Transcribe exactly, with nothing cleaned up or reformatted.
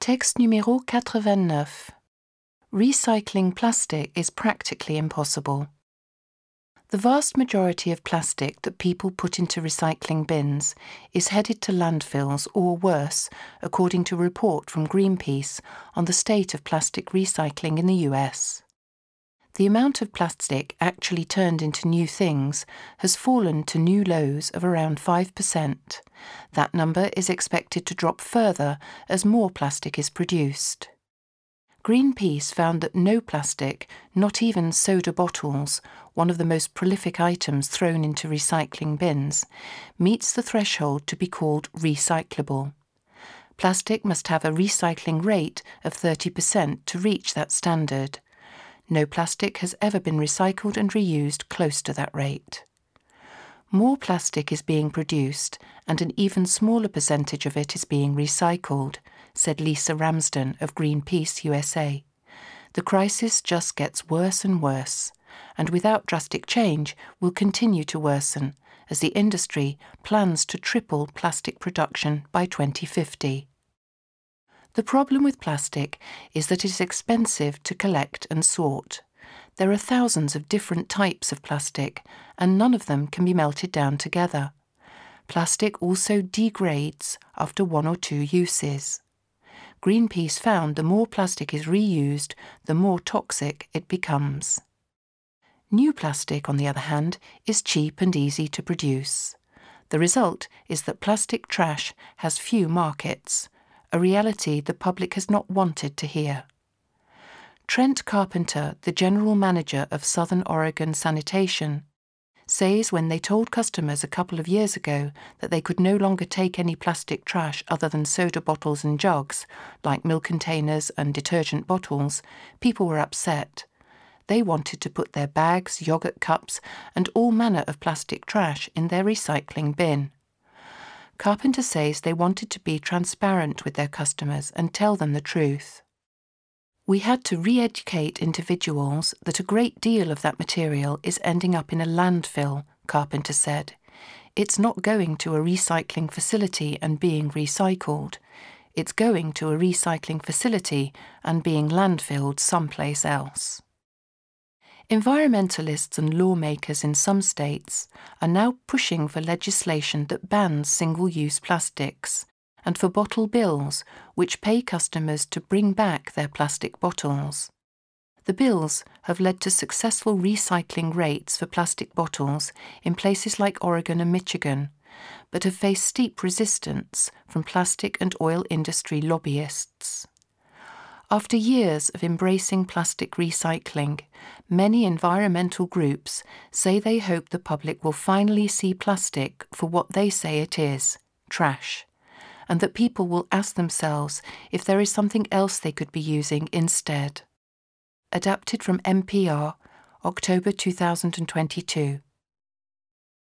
Texte numéro quatre-vingt-neuf. Recycling plastic is practically impossible. The vast majority of plastic that people put into recycling bins is headed to landfills or worse, according to a report from Greenpeace on the state of plastic recycling in the U S. The amount of plastic actually turned into new things has fallen to new lows of around five percent. That number is expected to drop further as more plastic is produced. Greenpeace found that no plastic, not even soda bottles, one of the most prolific items thrown into recycling bins, meets the threshold to be called recyclable. Plastic must have a recycling rate of thirty percent to reach that standard. No plastic has ever been recycled and reused close to that rate. More plastic is being produced, and an even smaller percentage of it is being recycled, said Lisa Ramsden of Greenpeace U S A. The crisis just gets worse and worse, and without drastic change will continue to worsen as the industry plans to triple plastic production by twenty fifty. The problem with plastic is that it is expensive to collect and sort. There are thousands of different types of plastic, and none of them can be melted down together. Plastic also degrades after one or two uses. Greenpeace found the more plastic is reused, the more toxic it becomes. New plastic, on the other hand, is cheap and easy to produce. The result is that plastic trash has few markets, a reality the public has not wanted to hear. Trent Carpenter, the general manager of Southern Oregon Sanitation, says when they told customers a couple of years ago that they could no longer take any plastic trash other than soda bottles and jugs, like milk containers and detergent bottles, people were upset. They wanted to put their bags, yogurt cups, and all manner of plastic trash in their recycling bin. Carpenter says they wanted to be transparent with their customers and tell them the truth. We had to re-educate individuals that a great deal of that material is ending up in a landfill, Carpenter said. It's not going to a recycling facility and being recycled. It's going to a recycling facility and being landfilled someplace else. Environmentalists and lawmakers in some states are now pushing for legislation that bans single-use plastics and for bottle bills, which pay customers to bring back their plastic bottles. The bills have led to successful recycling rates for plastic bottles in places like Oregon and Michigan, but have faced steep resistance from plastic and oil industry lobbyists. After years of embracing plastic recycling, many environmental groups say they hope the public will finally see plastic for what they say it is, trash, and that people will ask themselves if there is something else they could be using instead. Adapted from N P R, October two thousand twenty-two.